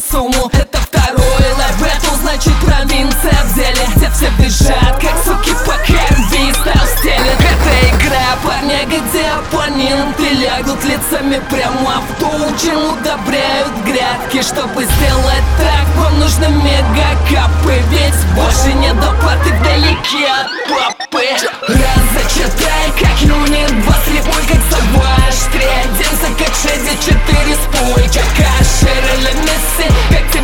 сумму. Это второй лайв-бэтл, значит провинция в деле, где все бежат, как суки по Харви стал стелет. Это игра, парня, где оппоненты лягут лицами прямо в ту, чем удобряют грядки. Чтобы сделать так, вам нужны мегакапы, ведь больше нет доплаты вдалеке от папы. Раз зачитай, как юнит, два слепой, как саваш, три оденься, как Шеди, четыре спой, как Ашер или Месси, как